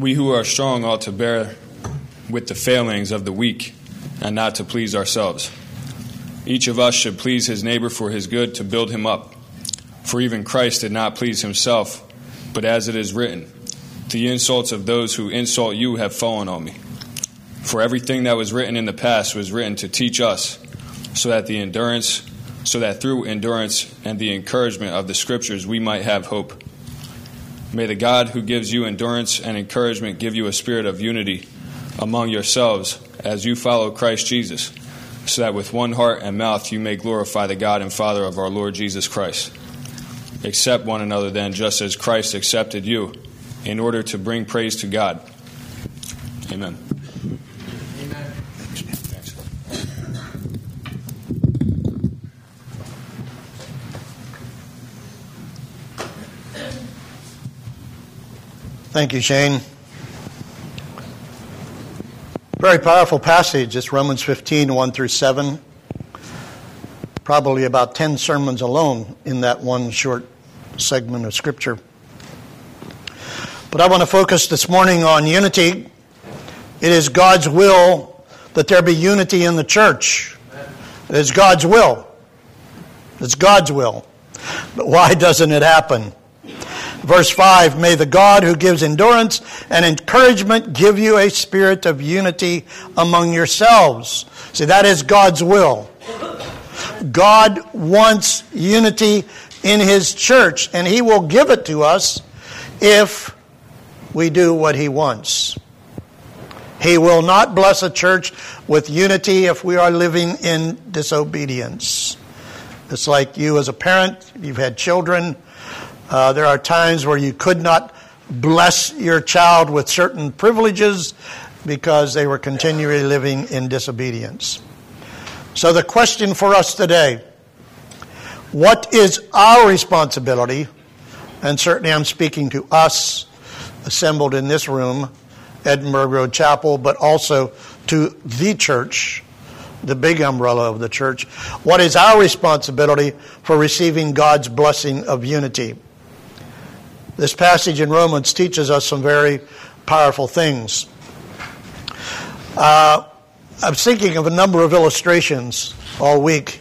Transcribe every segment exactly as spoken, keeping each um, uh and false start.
We who are strong ought to bear with the failings of the weak and not to please ourselves. Each of us should please his neighbor for his good, to build him up. For even Christ did not please himself, but as it is written, the insults of those who insult you have fallen on me. For everything that was written in the past was written to teach us, so that the endurance, so that through endurance and the encouragement of the Scriptures we might have hope. May the God who gives you endurance and encouragement give you a spirit of unity among yourselves as you follow Christ Jesus, so that with one heart and mouth you may glorify the God and Father of our Lord Jesus Christ. Accept one another then, just as Christ accepted you, in order to bring praise to God. Amen. Amen. Thanks. Thank you, Shane. Very powerful passage. It's Romans fifteen, one through seven. Probably about ten sermons alone in that one short segment of Scripture. But I want to focus this morning on unity. It is God's will that there be unity in the church. It is God's will. It's God's will. But why doesn't it happen? Verse five, may the God who gives endurance and encouragement give you a spirit of unity among yourselves. See, that is God's will. God wants unity in His church, and He will give it to us if we do what He wants. He will not bless a church with unity if we are living in disobedience. It's like you as a parent, you've had children. Uh, there are times where you could not bless your child with certain privileges because they were continually living in disobedience. So the question for us today, what is our responsibility? And certainly I'm speaking to us assembled in this room, Edinburgh Road Chapel, but also to the church, the big umbrella of the church. What is our responsibility for receiving God's blessing of unity? This passage in Romans teaches us some very powerful things. Uh, I'm thinking of a number of illustrations all week.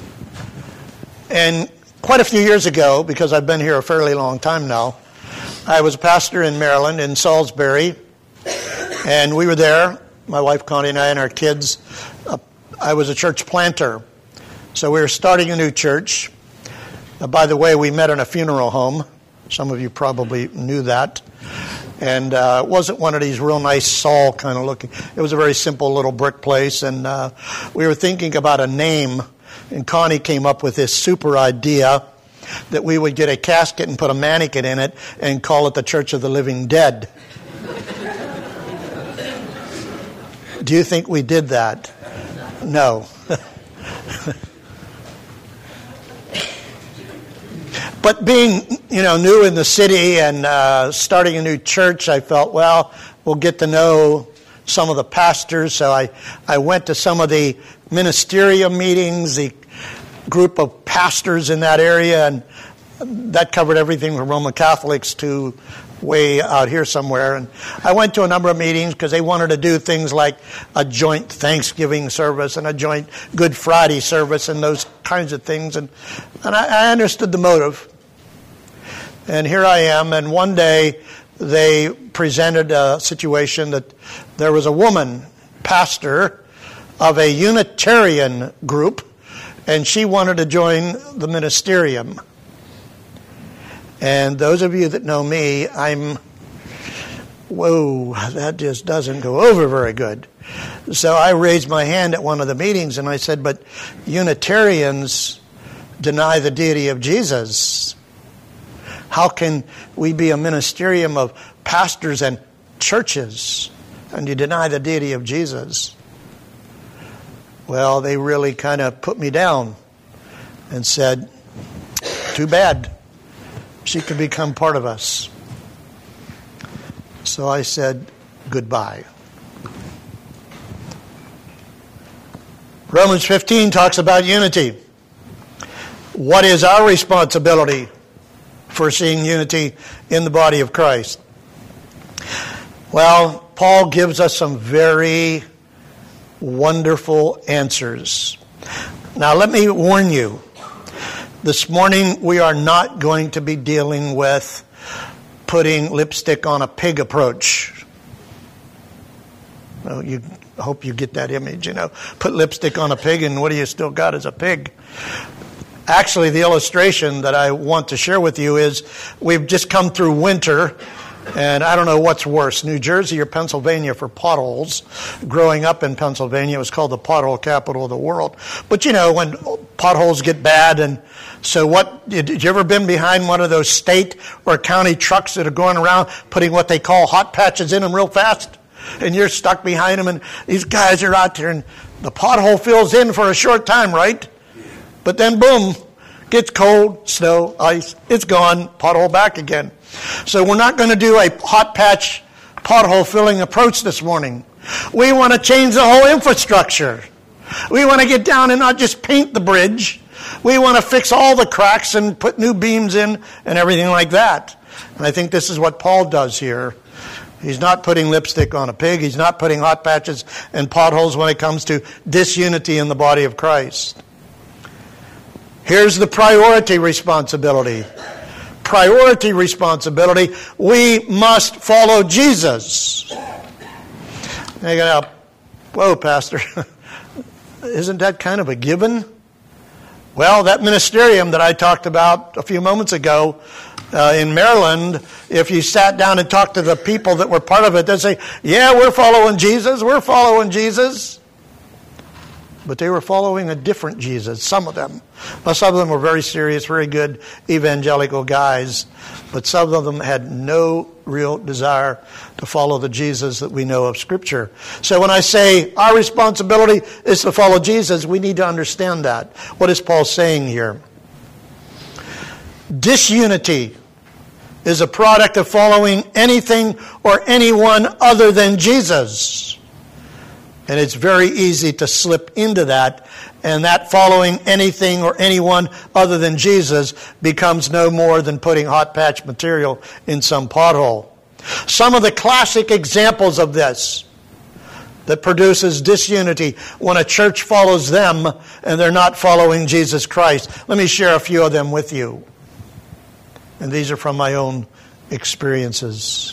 And quite a few years ago, because I've been here a fairly long time now, I was a pastor in Maryland, in Salisbury, and we were there, my wife Connie and I and our kids. Uh, I was a church planter, so we were starting a new church. Uh, by the way, we met in a funeral home. Some of you probably knew that. And uh, it wasn't one of these real nice Saul kind of looking. It was a very simple little brick place, and uh, we were thinking about a name, and Connie came up with this super idea that we would get a casket and put a mannequin in it and call it the Church of the Living Dead. Do you think we did that? No. But being, you know, new in the city and uh, starting a new church, I felt, well, we'll get to know some of the pastors. So I, I went to some of the ministerial meetings, the group of pastors in that area, and that covered everything from Roman Catholics to way out here somewhere. And I went to a number of meetings because they wanted to do things like a joint Thanksgiving service and a joint Good Friday service and those kinds of things. And, and I, I understood the motive. And here I am, and one day they presented a situation that there was a woman pastor of a Unitarian group, and she wanted to join the ministerium. And those of you that know me, I'm, whoa, that just doesn't go over very good. So I raised my hand at one of the meetings and I said, but Unitarians deny the deity of Jesus. How can we be a ministerium of pastors and churches and you deny the deity of Jesus? Well, they really kind of put me down and said, too bad. She could become part of us. So I said, goodbye. Romans fifteen talks about unity. What is our responsibility for seeing unity in the body of Christ? Well, Paul gives us some very wonderful answers. Now, let me warn you. This morning, we are not going to be dealing with putting lipstick on a pig approach. Well, you I hope you get that image, you know. Put lipstick on a pig, and what do you still got as a pig? Actually, the illustration that I want to share with you is we've just come through winter, and I don't know what's worse, New Jersey or Pennsylvania for potholes. Growing up in Pennsylvania, it was called the pothole capital of the world. But, you know, when potholes get bad, and so what, did you ever been behind one of those state or county trucks that are going around putting what they call hot patches in them real fast? And you're stuck behind them, and these guys are out there, and the pothole fills in for a short time, right? But then, boom, gets cold, snow, ice, it's gone, pothole back again. So we're not going to do a hot patch pothole filling approach this morning. We want to change the whole infrastructure. We want to get down and not just paint the bridge. We want to fix all the cracks and put new beams in and everything like that. And I think this is what Paul does here. He's not putting lipstick on a pig. He's not putting hot patches and potholes when it comes to disunity in the body of Christ. Here's the priority responsibility. Priority responsibility. We must follow Jesus. Now you go, whoa, Pastor, isn't that kind of a given? Well, that ministerium that I talked about a few moments ago uh, in Maryland, if you sat down and talked to the people that were part of it, they'd say, yeah, we're following Jesus, we're following Jesus. But they were following a different Jesus, some of them. Well, some of them were very serious, very good evangelical guys, but some of them had no real desire to follow the Jesus that we know of Scripture. So when I say our responsibility is to follow Jesus, we need to understand that. What is Paul saying here? Disunity is a product of following anything or anyone other than Jesus. And it's very easy to slip into that, and that following anything or anyone other than Jesus becomes no more than putting hot patch material in some pothole. Some of the classic examples of this that produces disunity when a church follows them and they're not following Jesus Christ. Let me share a few of them with you. And these are from my own experiences.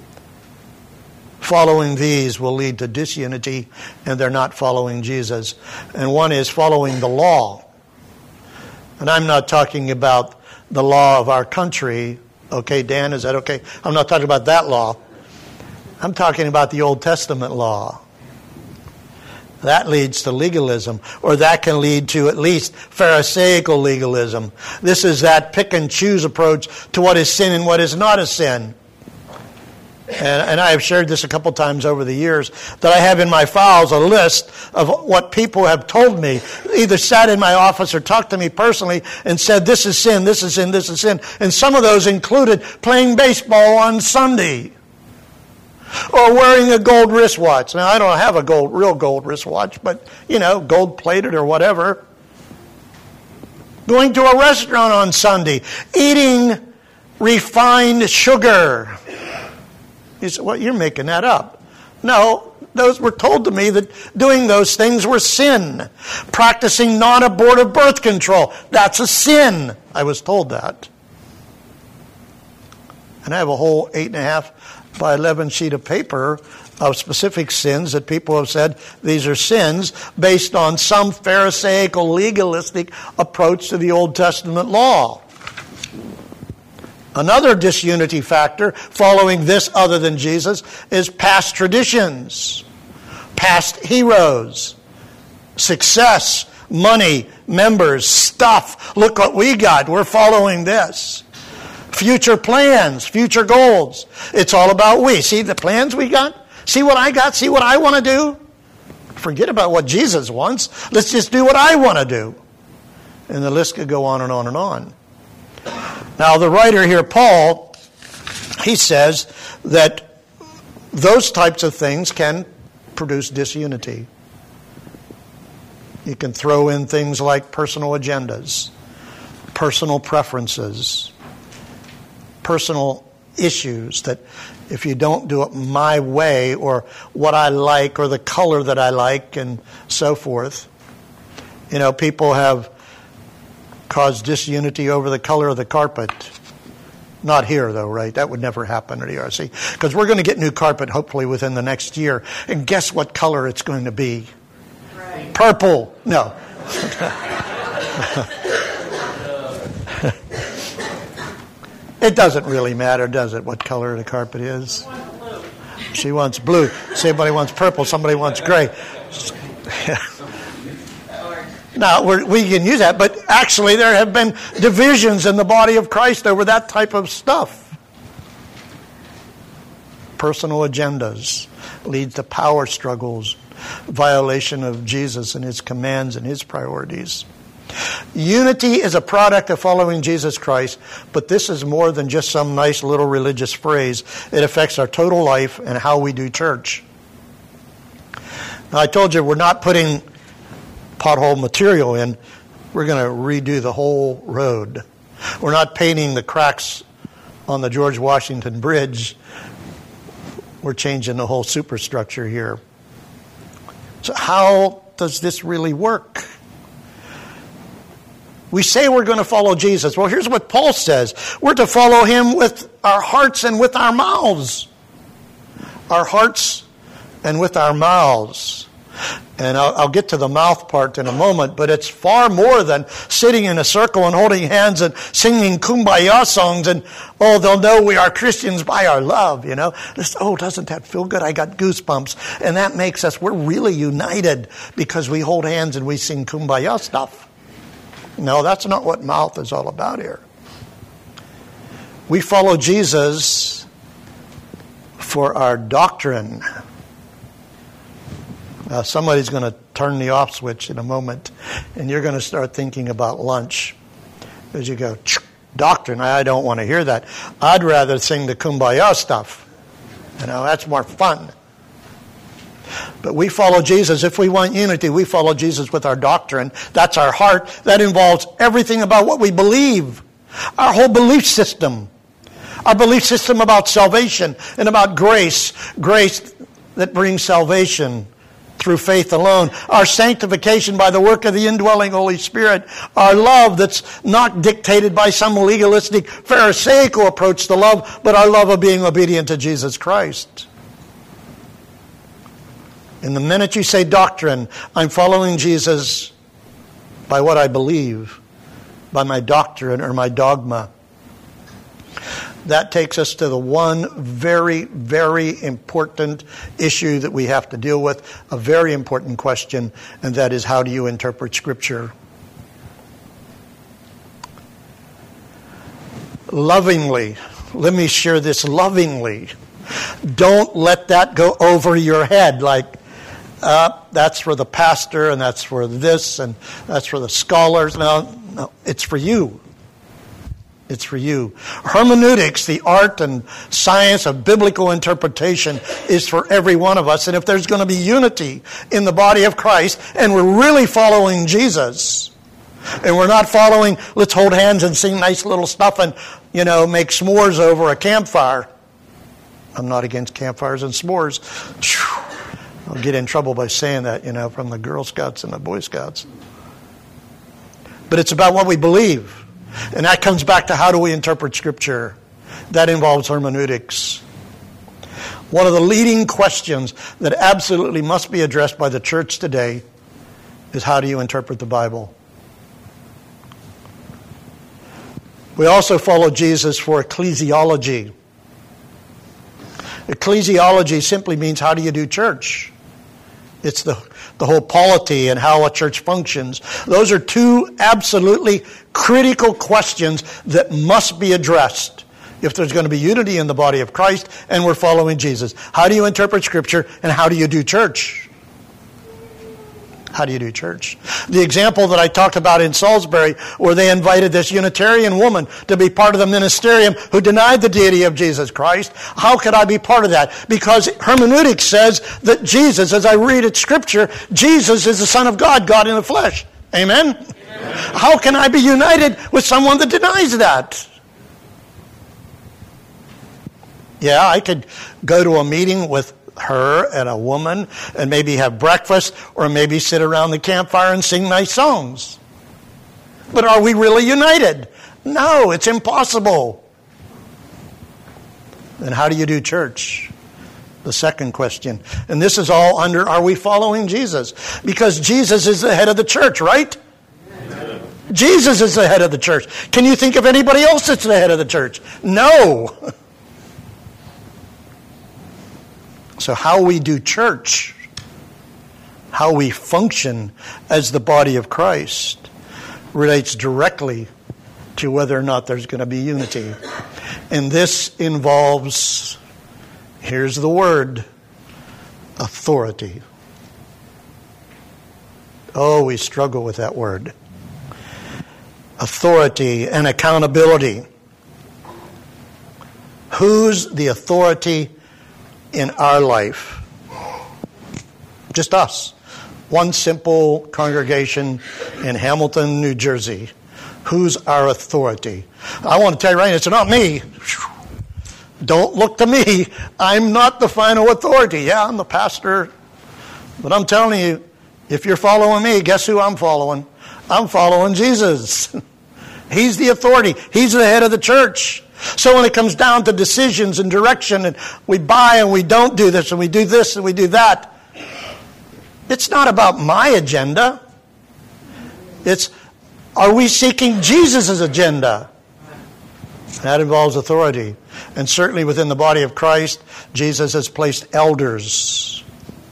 Following these will lead to disunity, and they're not following Jesus. And one is following the law. And I'm not talking about the law of our country. Okay, Dan, is that okay? I'm not talking about that law. I'm talking about the Old Testament law. That leads to legalism, or that can lead to at least Pharisaical legalism. This is that pick and choose approach to what is sin and what is not a sin. And, and I have shared this a couple times over the years, that I have in my files a list of what people have told me, either sat in my office or talked to me personally and said, this is sin, this is sin, this is sin. And some of those included playing baseball on Sunday or wearing a gold wristwatch. Now, I don't have a gold, real gold wristwatch, but, you know, gold plated or whatever. Going to a restaurant on Sunday, eating refined sugar. You say, well, you're making that up. No, those were told to me that doing those things were sin. Practicing non-abortive birth control, that's a sin. I was told that. And I have a whole eight and a half by eleven sheet of paper of specific sins that people have said these are sins based on some Pharisaical legalistic approach to the Old Testament law. Another disunity factor following this other than Jesus is past traditions, past heroes, success, money, members, stuff. Look what we got. We're following this. Future plans, future goals. It's all about we. See the plans we got? See what I got? See what I want to do? Forget about what Jesus wants. Let's just do what I want to do. And the list could go on and on and on. Now, the writer here, Paul, he says that those types of things can produce disunity. You can throw in things like personal agendas, personal preferences, personal issues that if you don't do it my way or what I like or the color that I like and so forth. You know, people have caused disunity over the color of the carpet. Not here, though, right? That would never happen at E R C. Because we're going to get new carpet, hopefully, within the next year. And guess what color it's going to be? Right. Purple. No. It doesn't really matter, does it, what color the carpet is? She wants blue. Somebody wants purple. Somebody wants gray. Now, we're, we can use that, but actually there have been divisions in the body of Christ over that type of stuff. Personal agendas lead to power struggles, violation of Jesus and his commands and his priorities. Unity is a product of following Jesus Christ, but this is more than just some nice little religious phrase. It affects our total life and how we do church. Now, I told you we're not putting pothole material in. We're going to redo the whole road. We're not painting the cracks on the George Washington Bridge. We're changing the whole superstructure here. So how does this really work? We say we're going to follow Jesus. Well, here's what Paul says. We're to follow him with our hearts and with our mouths. Our hearts and with our mouths. And I'll, I'll get to the mouth part in a moment, but it's far more than sitting in a circle and holding hands and singing kumbaya songs and, oh, they'll know we are Christians by our love, you know. This, oh, doesn't that feel good? I got goosebumps. And that makes us, we're really united because we hold hands and we sing kumbaya stuff. No, that's not what mouth is all about here. We follow Jesus for our doctrine. Now, somebody's going to turn the off switch in a moment, and you're going to start thinking about lunch. As you go, doctrine, I don't want to hear that. I'd rather sing the kumbaya stuff. You know, that's more fun. But we follow Jesus. If we want unity, we follow Jesus with our doctrine. That's our heart. That involves everything about what we believe. Our whole belief system. Our belief system about salvation and about grace. Grace that brings salvation through faith alone. Our sanctification by the work of the indwelling Holy Spirit. Our love that's not dictated by some legalistic Pharisaical approach to love, but our love of being obedient to Jesus Christ. And the minute you say doctrine, I'm following Jesus by what I believe, by my doctrine or my dogma. That takes us to the one very, very important issue that we have to deal with, a very important question, and that is, how do you interpret Scripture? Lovingly, let me share this lovingly. Don't let that go over your head like, Uh, that's for the pastor, and that's for this, and that's for the scholars. No, no, it's for you. It's for you. Hermeneutics, the art and science of biblical interpretation, is for every one of us. And if there's going to be unity in the body of Christ, and we're really following Jesus, and we're not following, let's hold hands and sing nice little stuff and, you know, make s'mores over a campfire. I'm not against campfires and s'mores. I'll get in trouble by saying that, you know, from the Girl Scouts and the Boy Scouts. But it's about what we believe. And that comes back to, how do we interpret Scripture? That involves hermeneutics. One of the leading questions that absolutely must be addressed by the church today is, how do you interpret the Bible? We also follow Jesus for ecclesiology. Ecclesiology simply means, how do you do church? It's the, the whole polity and how a church functions. Those are two absolutely critical questions that must be addressed if there's going to be unity in the body of Christ and we're following Jesus. How do you interpret Scripture, and how do you do church? How do you do church? The example that I talked about in Salisbury, where they invited this Unitarian woman to be part of the ministerium who denied the deity of Jesus Christ. How could I be part of that? Because hermeneutics says that Jesus, as I read it Scripture, Jesus is the Son of God, God in the flesh. Amen? Amen. How can I be united with someone that denies that? Yeah, I could go to a meeting with her and a woman and maybe have breakfast or maybe sit around the campfire and sing nice songs. But are we really united? No, it's impossible. Then how do you do church? The second question. And this is all under, are we following Jesus? Because Jesus is the head of the church, right? Amen. Jesus is the head of the church. Can you think of anybody else that's the head of the church? No. So how we do church, how we function as the body of Christ, relates directly to whether or not there's going to be unity. And this involves, here's the word, authority. Oh, we struggle with that word. Authority and accountability. Who's the authority in our life? Just us. One simple congregation in Hamilton, New Jersey. Who's our authority? I want to tell you right now, it's not me. Don't look to me. I'm not the final authority. Yeah, I'm the pastor. But I'm telling you, if you're following me, guess who I'm following? I'm following Jesus. He's the authority. He's the head of the church. So when it comes down to decisions and direction, and we buy and we don't do this, and we do this and we do that, it's not about my agenda. It's, are we seeking Jesus' agenda? That involves authority. And certainly within the body of Christ, Jesus has placed elders.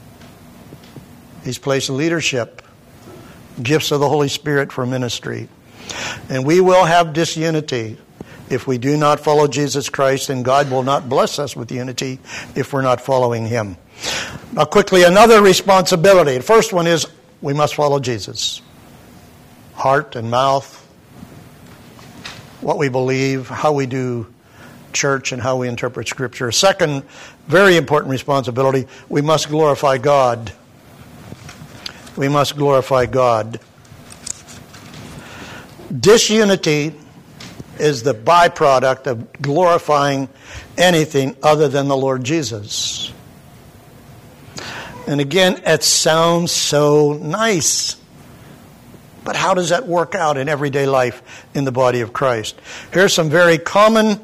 He's placed leadership, gifts of the Holy Spirit for ministry. And we will have disunity if we do not follow Jesus Christ, and God will not bless us with unity if we're not following Him. Now quickly, another responsibility. The first one is we must follow Jesus. Heart and mouth, what we believe, how we do church, and how we interpret Scripture. Second, very important responsibility, we must glorify God. We must glorify God. Disunity is the byproduct of glorifying anything other than the Lord Jesus. And again, it sounds so nice. But how does that work out in everyday life in the body of Christ? Here's some very common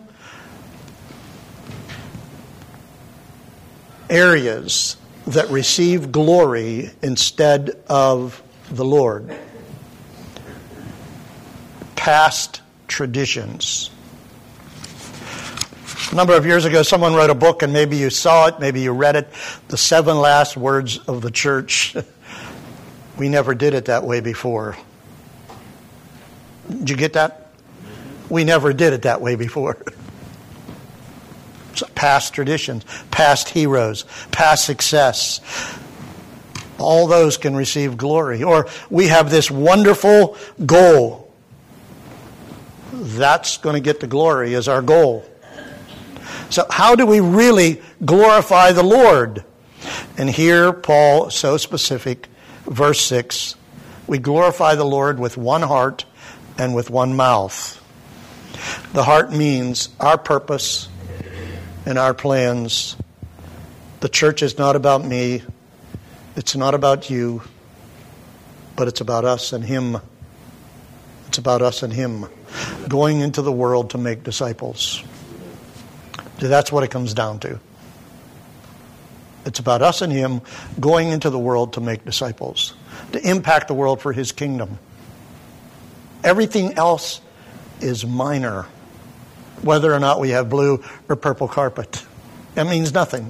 areas that receive glory instead of the Lord. Past traditions. A number of years ago, someone wrote a book, and maybe you saw it, maybe you read it, The Seven Last Words of the Church. We never did it that way before. Did you get that? We never did it that way before. So past traditions, past heroes, past success. All those can receive glory. Or we have this wonderful goal. That's going to get the glory as our goal. So how do we really glorify the Lord? And here Paul, so specific, verse six, we glorify the Lord with one heart and with one mouth. The heart means our purpose and our plans. The church is not about me. It's not about you. But it's about us and Him. It's about us and Him. Going into the world to make disciples. That's what it comes down to. It's about us and Him going into the world to make disciples. To impact the world for His kingdom. Everything else is minor. Whether or not we have blue or purple carpet. That means nothing.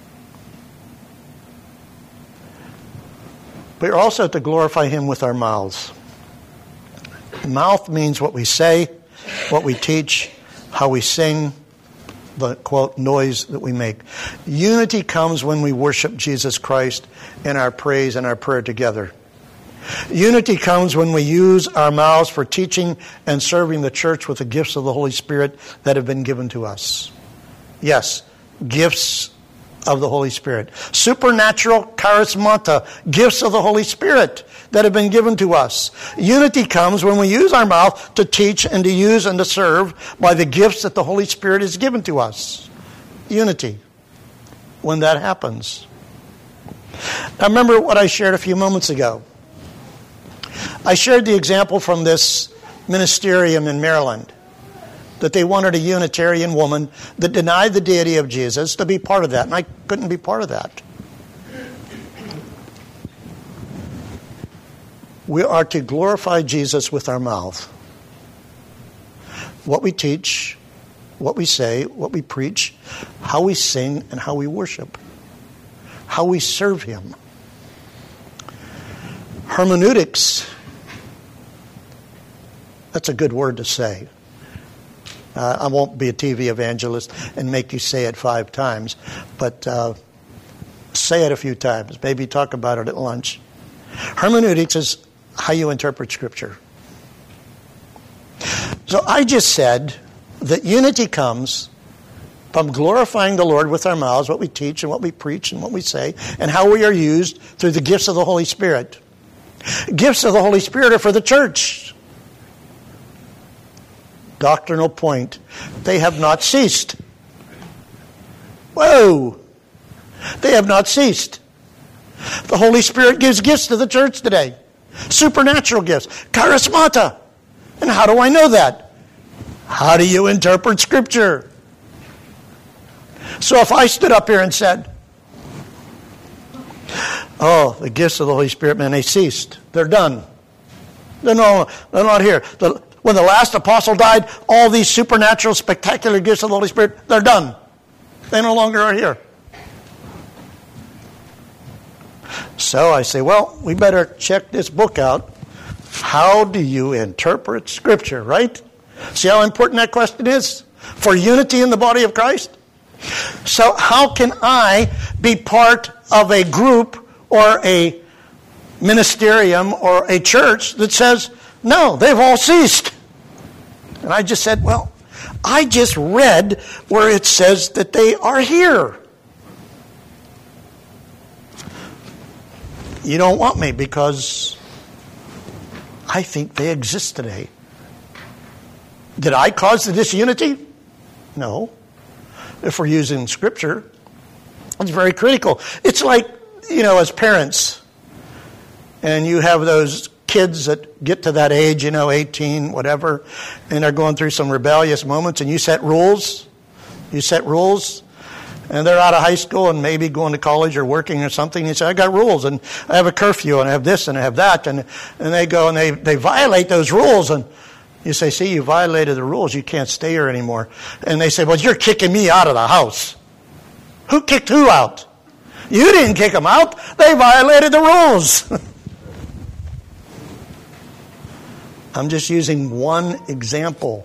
We're also to glorify Him with our mouths. Mouth means what we say, what we teach, how we sing, the, quote, noise that we make. Unity comes when we worship Jesus Christ in our praise and our prayer together. Unity comes when we use our mouths for teaching and serving the church with the gifts of the Holy Spirit that have been given to us. Yes, gifts of the Holy Spirit. Supernatural charismata, gifts of the Holy Spirit that have been given to us. Unity comes when we use our mouth to teach and to use and to serve by the gifts that the Holy Spirit has given to us. unity when that happens. Now remember what I shared a few moments ago. I shared the example from this ministerium in Maryland, that they wanted a Unitarian woman that denied the deity of Jesus to be part of that, and I couldn't be part of that. We are to glorify Jesus with our mouth. What we teach, what we say, what we preach, how we sing, and how we worship. How we serve Him. Hermeneutics, that's a good word to say. Uh, I won't be a T V evangelist and make you say it five times, but uh, say it a few times. Maybe talk about it at lunch. Hermeneutics is how you interpret Scripture. So I just said that unity comes from glorifying the Lord with our mouths, what we teach and what we preach and what we say, and how we are used through the gifts of the Holy Spirit. Gifts of the Holy Spirit are for the church. Doctrinal point. They have not ceased. Whoa! They have not ceased. The Holy Spirit gives gifts to the church today. Supernatural gifts. Charismata. And how do I know that? How do you interpret Scripture? So if I stood up here and said, oh, the gifts of the Holy Spirit, man, they ceased. They're done. They're, no, they're not here. The, when the last apostle died, all these supernatural, spectacular gifts of the Holy Spirit, they're done. They no longer are here. So I say, well, we better check this book out. How do you interpret Scripture, right? See how important that question is? For unity in the body of Christ? So how can I be part of a group or a ministerium or a church that says, no, they've all ceased? And I just said, well, I just read where it says that they are here. You don't want me because I think they exist today. Did I cause the disunity? No. If we're using Scripture, it's very critical. It's like, you know, as parents, and you have those kids that get to that age, you know, eighteen, whatever, and they're going through some rebellious moments, and you set rules. You set rules, and they're out of high school and maybe going to college or working or something. You say, I got rules, and I have a curfew, and I have this, and I have that, and and they go and they, they violate those rules, and you say, see, you violated the rules. You can't stay here anymore. And they say, well, you're kicking me out of the house. Who kicked who out? You didn't kick them out. They violated the rules. I'm just using one example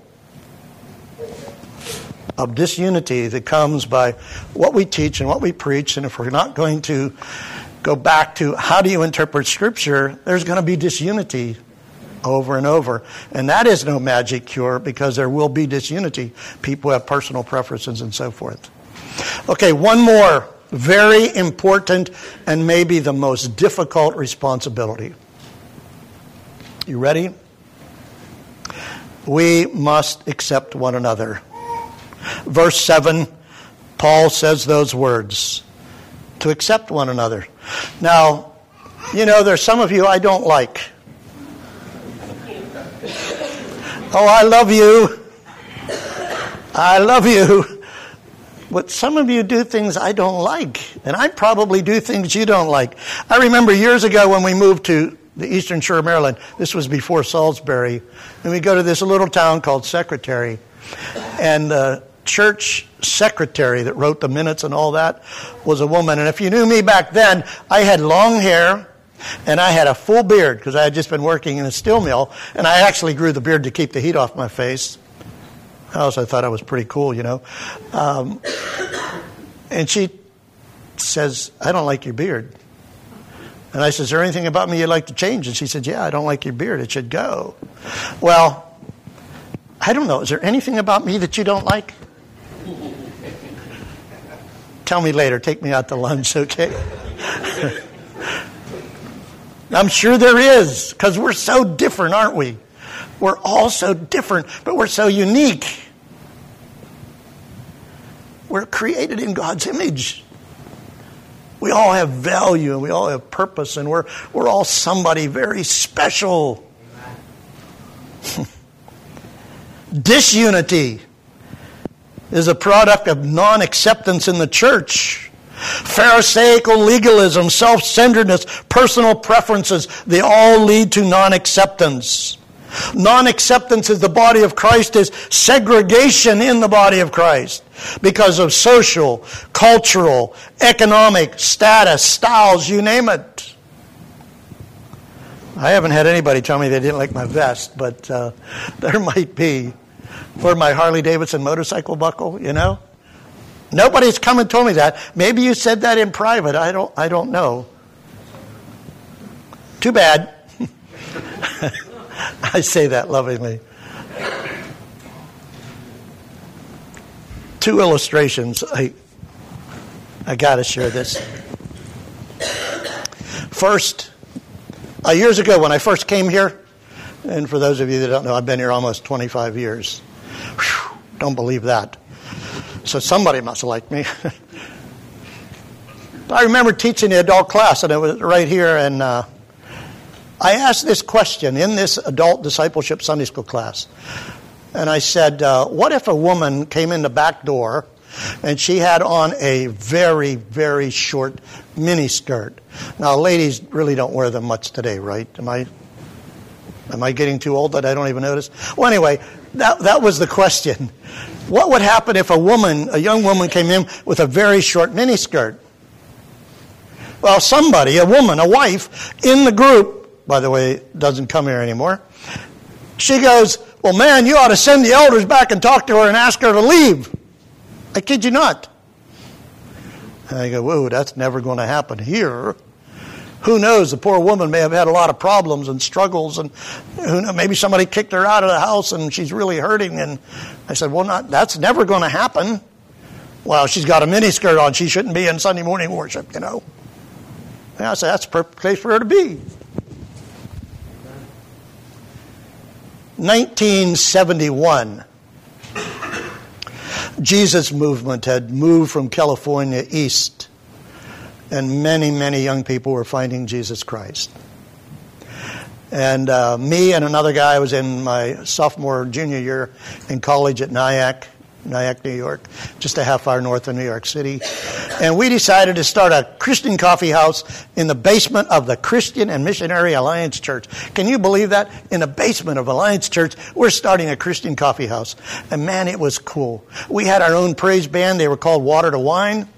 of disunity that comes by what we teach and what we preach. And if we're not going to go back to how do you interpret Scripture, there's going to be disunity over and over. And that is no magic cure because there will be disunity. People have personal preferences and so forth. Okay, one more very important and maybe the most difficult responsibility. You ready? We must accept one another. Verse seven, Paul says those words, to accept one another. Now, you know, there's some of you I don't like. Oh, I love you. I love you. But some of you do things I don't like. And I probably do things you don't like. I remember years ago when we moved to the Eastern Shore of Maryland. This was before Salisbury. And we go to this little town called Secretary. And the church secretary that wrote the minutes and all that was a woman. And if you knew me back then, I had long hair. And I had a full beard because I had just been working in a steel mill. And I actually grew the beard to keep the heat off my face. I also thought I was pretty cool, you know. Um, and she says, I don't like your beard. And I said, is there anything about me you'd like to change? And she said, yeah, I don't like your beard. It should go. Well, I don't know. Is there anything about me that you don't like? Tell me later. Take me out to lunch, okay? I'm sure there is, because we're so different, aren't we? We're all so different, but we're so unique. We're We're created in God's image. We all have value and we all have purpose, and we're, we're all somebody very special. Disunity is a product of non-acceptance in the church. Pharisaical legalism, self-centeredness, personal preferences, they all lead to non-acceptance. Non-acceptance in the body of Christ is segregation in the body of Christ because of social, cultural, economic status, styles, you name it. I haven't had anybody tell me they didn't like my vest, but uh, there might be. For my Harley Davidson motorcycle buckle, you know? Nobody's come and told me that. Maybe you said that in private. I don't I don't know. Too bad. I say that lovingly. Two illustrations. I I got to share this. First, uh, years ago when I first came here, and for those of you that don't know, I've been here almost twenty-five years. Whew, don't believe that. So somebody must have liked me. I remember teaching the adult class, and it was right here, and uh, I asked this question in this adult discipleship Sunday school class. And I said, uh, what if a woman came in the back door and she had on a very, very short miniskirt? Now, ladies really don't wear them much today, right? Am I am I getting too old that I don't even notice? Well, anyway, that that was the question. What would happen if a woman, a young woman came in with a very short miniskirt? Well, somebody, a woman, a wife, in the group, by the way, doesn't come here anymore, she goes, well, man, you ought to send the elders back and talk to her and ask her to leave. I kid you not. And I go, whoa, that's never going to happen here. Who knows? The poor woman may have had a lot of problems and struggles, and who knows, maybe somebody kicked her out of the house and she's really hurting. And I said, well, not, that's never going to happen. Well, she's got a miniskirt on. She shouldn't be in Sunday morning worship, you know. And I said, that's the perfect place for her to be. nineteen seventy-one, Jesus movement had moved from California east, and many, many young people were finding Jesus Christ. And uh, me and another guy was in my sophomore, junior year in college at Nyack, Nyack, New York, just a half hour north of New York City. And we decided to start a Christian coffee house in the basement of the Christian and Missionary Alliance Church. Can you believe that? In the basement of Alliance Church, we're starting a Christian coffee house. And man, it was cool. We had our own praise band. They were called Water to Wine.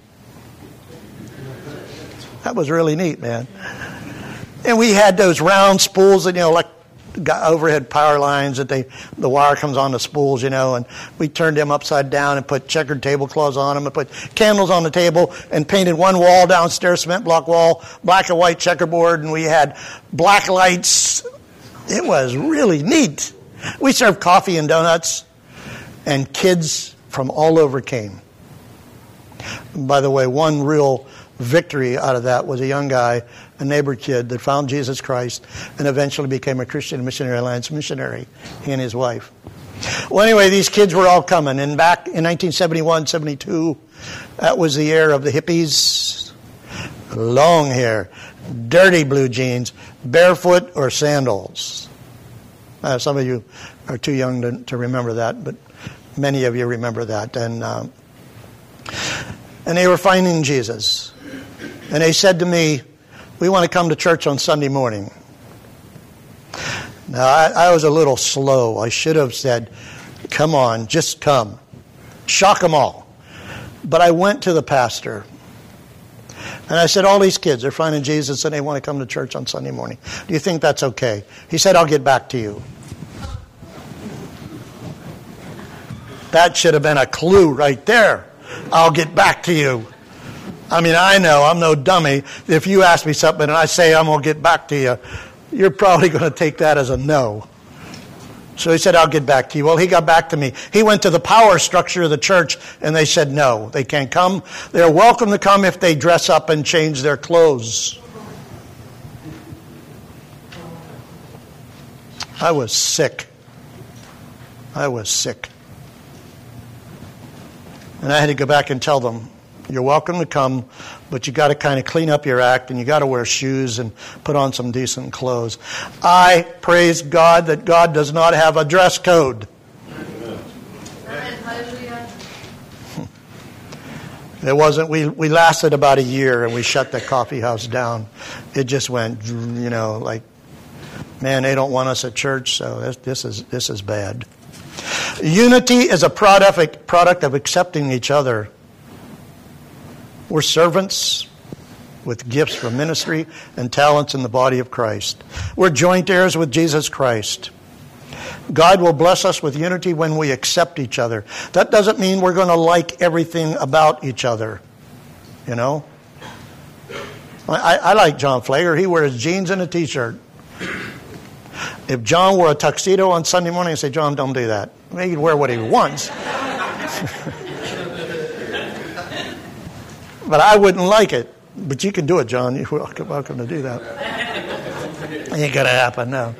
That was really neat, man. And we had those round spools that, you know, like got overhead power lines that they, the wire comes on the spools, you know, and we turned them upside down and put checkered tablecloths on them and put candles on the table and painted one wall downstairs, cement block wall, black and white checkerboard, and we had black lights. It was really neat. We served coffee and donuts, and kids from all over came. And by the way, one real victory out of that was a young guy, a neighbor kid that found Jesus Christ and eventually became a Christian Missionary Alliance missionary, he and his wife. Well, anyway, these kids were all coming. And back in nineteen seventy-one, seventy-two, that was the year of the hippies. Long hair, dirty blue jeans, barefoot or sandals. Uh, some of you are too young to, to remember that, but many of you remember that. And um, and they were finding Jesus. And they said to me, we want to come to church on Sunday morning. Now, I, I was a little slow. I should have said, come on, just come. Shock them all. But I went to the pastor. And I said, all these kids are finding Jesus and they want to come to church on Sunday morning. Do you think that's okay? He said, I'll get back to you. That should have been a clue right there. I'll get back to you. I mean, I know, I'm no dummy. If you ask me something and I say I'm going to get back to you, you're probably going to take that as a no. So he said, I'll get back to you. Well, he got back to me. He went to the power structure of the church and they said, no, they can't come. They're welcome to come if they dress up and change their clothes. I was sick. I was sick. And I had to go back and tell them, you're welcome to come, but you got to kind of clean up your act, and you got to wear shoes and put on some decent clothes. I praise God that God does not have a dress code. It wasn't, we, we lasted about a year and we shut the coffee house down. It just went, you know, like, man, they don't want us at church, so this, this is this is bad. Unity is a product, product of accepting each other. We're servants with gifts for ministry and talents in the body of Christ. We're joint heirs with Jesus Christ. God will bless us with unity when we accept each other. That doesn't mean we're going to like everything about each other. You know? I, I like John Flager. He wears jeans and a t-shirt. If John wore a tuxedo on Sunday morning, I'd say, John, don't do that. I mean, he can wear what he wants. But I wouldn't like it. But you can do it, John. You're welcome, welcome to do that. Ain't going to happen, no.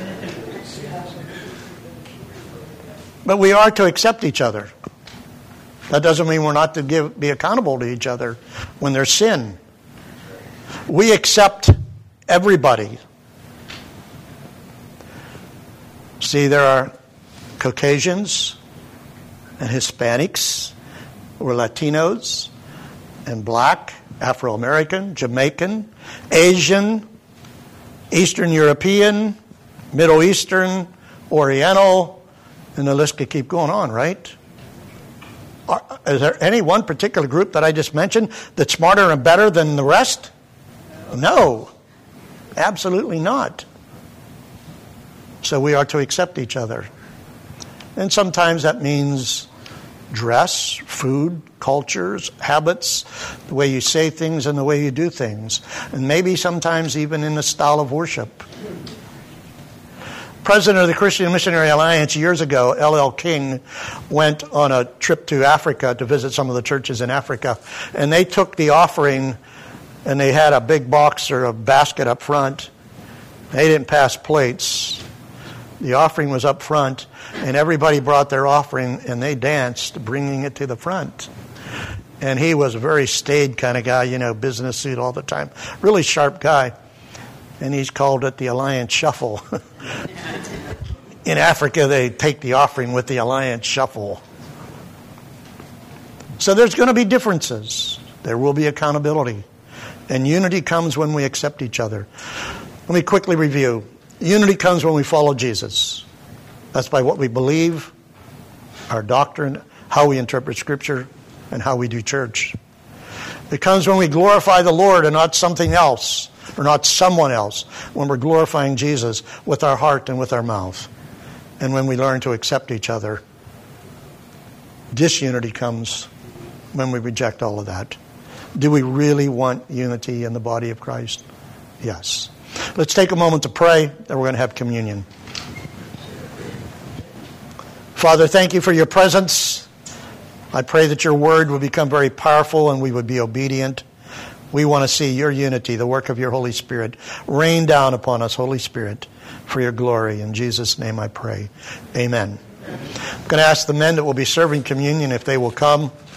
But we are to accept each other. That doesn't mean we're not to give, be accountable to each other when there's sin. We accept everybody. See, there are Caucasians and Hispanics, or Latinos, and black, Afro-American, Jamaican, Asian, Eastern European, Middle Eastern, Oriental, and the list could keep going on, right? Are, is there any one particular group that I just mentioned that's smarter and better than the rest? No, absolutely not. So we are to accept each other. And sometimes that means dress, food, cultures, habits, the way you say things and the way you do things. And maybe sometimes even in the style of worship. President of the Christian Missionary Alliance years ago, L L King, went on a trip to Africa to visit some of the churches in Africa. And they took the offering and they had a big box or a basket up front. They didn't pass plates. The offering was up front, and everybody brought their offering, and they danced, bringing it to the front. And he was a very staid kind of guy, you know, business suit all the time. Really sharp guy. And he's called it the Alliance Shuffle. In Africa, they take the offering with the Alliance Shuffle. So there's going to be differences. There will be accountability. And unity comes when we accept each other. Let me quickly review. Unity comes when we follow Jesus. That's by what we believe, our doctrine, how we interpret Scripture, and how we do church. It comes when we glorify the Lord and not something else, or not someone else, when we're glorifying Jesus with our heart and with our mouth. And when we learn to accept each other. Disunity comes when we reject all of that. Do we really want unity in the body of Christ? Yes. Let's take a moment to pray, and we're going to have communion. Father, thank you for your presence. I pray that your word would become very powerful and we would be obedient. We want to see your unity, the work of your Holy Spirit. Rain down upon us, Holy Spirit, for your glory. In Jesus' name I pray. Amen. I'm going to ask the men that will be serving communion if they will come.